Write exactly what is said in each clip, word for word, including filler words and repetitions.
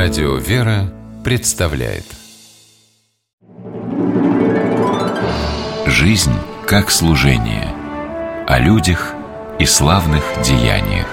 Радио «Вера» представляет «Жизнь как служение». О людях и славных деяниях.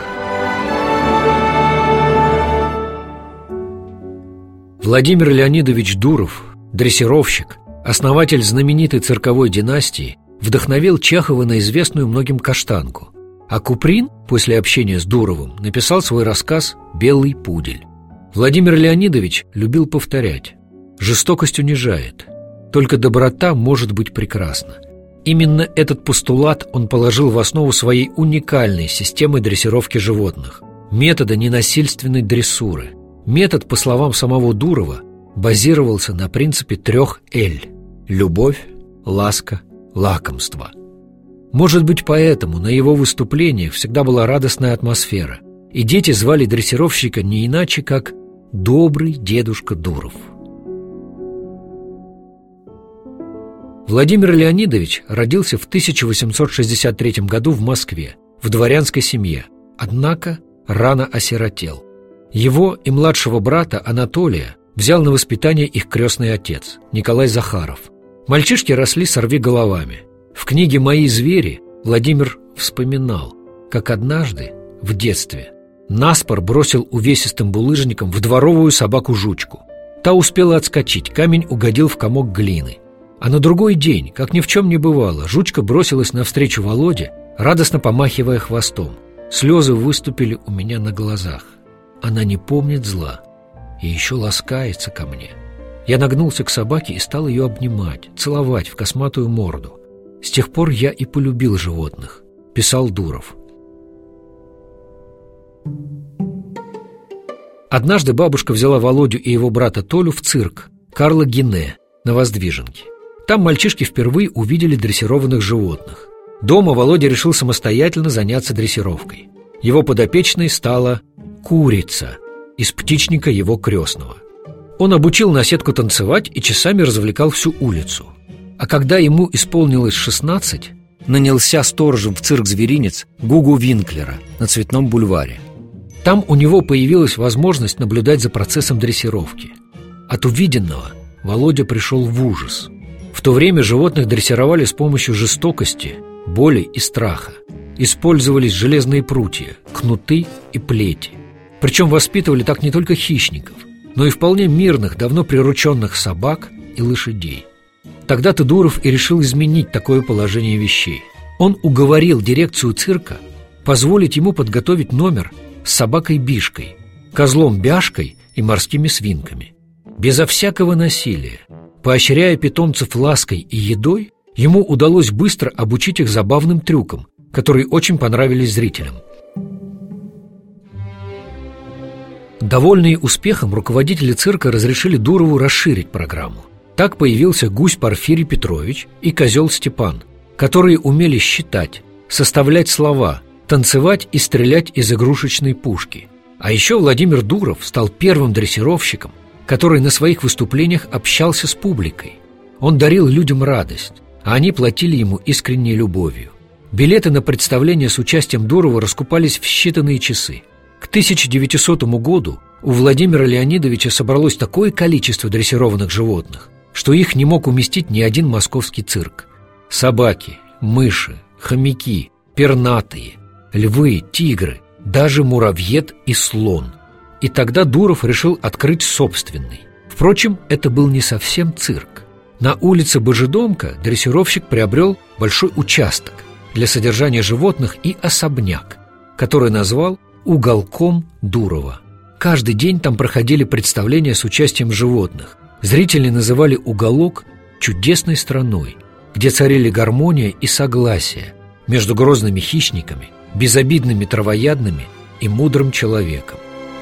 Владимир Леонидович Дуров, дрессировщик, основатель знаменитой цирковой династии, вдохновил Чехова на известную многим «Каштанку». А Куприн, после общения с Дуровым, написал свой рассказ «Белый пудель». Владимир Леонидович любил повторять: «Жестокость унижает, только доброта может быть прекрасна». Именно этот постулат он положил в основу своей уникальной системы дрессировки животных – метода ненасильственной дрессуры. Метод, по словам самого Дурова, базировался на принципе трех «Л» – любовь, ласка, лакомство. Может быть, поэтому на его выступлениях всегда была радостная атмосфера, и дети звали дрессировщика не иначе, как «добрый дедушка Дуров». Владимир Леонидович родился в тысяча восемьсот шестьдесят третьем году в Москве, в дворянской семье, однако рано осиротел. Его и младшего брата Анатолия взял на воспитание их крестный отец, Николай Захаров. Мальчишки росли сорвиголовами. В книге «Мои звери» Владимир вспоминал, как однажды, в детстве, наспор бросил увесистым булыжником в дворовую собаку-жучку. Та успела отскочить, камень угодил в комок глины. А на другой день, как ни в чем не бывало, жучка бросилась навстречу Володе, радостно помахивая хвостом. Слезы выступили у меня на глазах. Она не помнит зла и еще ласкается ко мне. Я нагнулся к собаке и стал ее обнимать, целовать в косматую морду. С тех пор я и полюбил животных, писал Дуров. Однажды бабушка взяла Володю и его брата Толю в цирк Карла Гине на Воздвиженке. Там мальчишки впервые увидели дрессированных животных. Дома Володя решил самостоятельно заняться дрессировкой. Его подопечной стала курица из птичника его крестного. Он обучил наседку танцевать и часами развлекал всю улицу. А когда ему исполнилось шестнадцать, нанялся сторожем в цирк-зверинец Гугу Винклера на Цветном бульваре. Там у него появилась возможность наблюдать за процессом дрессировки. От увиденного Володя пришел в ужас. В то время животных дрессировали с помощью жестокости, боли и страха. Использовались железные прутья, кнуты и плети. Причем воспитывали так не только хищников, но и вполне мирных, давно прирученных собак и лошадей. Тогда-то Дуров и решил изменить такое положение вещей. Он уговорил дирекцию цирка позволить ему подготовить номер с собакой Бишкой, козлом Бяшкой и морскими свинками. Безо всякого насилия, поощряя питомцев лаской и едой, ему удалось быстро обучить их забавным трюкам, которые очень понравились зрителям. Довольные успехом, руководители цирка разрешили Дурову расширить программу. Так появился гусь Порфирий Петрович и козел Степан, которые умели считать, составлять слова, танцевать и стрелять из игрушечной пушки. А еще Владимир Дуров стал первым дрессировщиком, который на своих выступлениях общался с публикой. Он дарил людям радость, а они платили ему искренней любовью. Билеты на представления с участием Дурова раскупались в считанные часы. К тысяча девятисотому году у Владимира Леонидовича собралось такое количество дрессированных животных, что их не мог уместить ни один московский цирк. Собаки, мыши, хомяки, пернатые, львы, тигры, даже муравьед и слон. И тогда Дуров решил открыть собственный. Впрочем, это был не совсем цирк. На улице Божедомка дрессировщик приобрел большой участок для содержания животных и особняк, который назвал «Уголком Дурова». Каждый день там проходили представления с участием животных. Зрители называли уголок чудесной страной, где царили гармония и согласие между грозными хищниками, безобидными травоядными и мудрым человеком.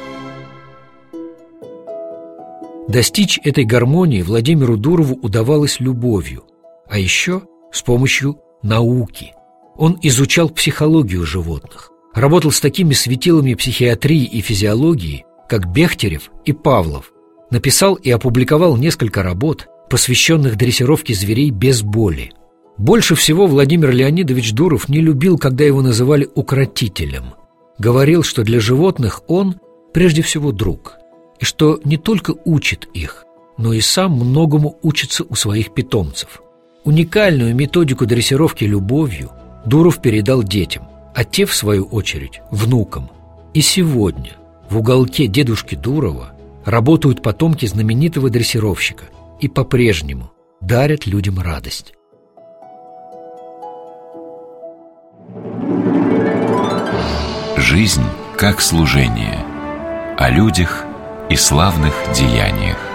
Достичь этой гармонии Владимиру Дурову удавалось любовью, а еще с помощью науки. Он изучал психологию животных, работал с такими светилами психиатрии и физиологии, как Бехтерев и Павлов, написал и опубликовал несколько работ, посвященных дрессировке зверей без боли. Больше всего Владимир Леонидович Дуров не любил, когда его называли укротителем. Говорил, что для животных он прежде всего друг. и что не только учит их, но и сам многому учится у своих питомцев. Уникальную методику дрессировки любовью Дуров передал детям, а те, в свою очередь, внукам. И сегодня в уголке дедушки Дурова работают потомки знаменитого дрессировщика и по-прежнему дарят людям радость. Жизнь как служение, о людях и славных деяниях.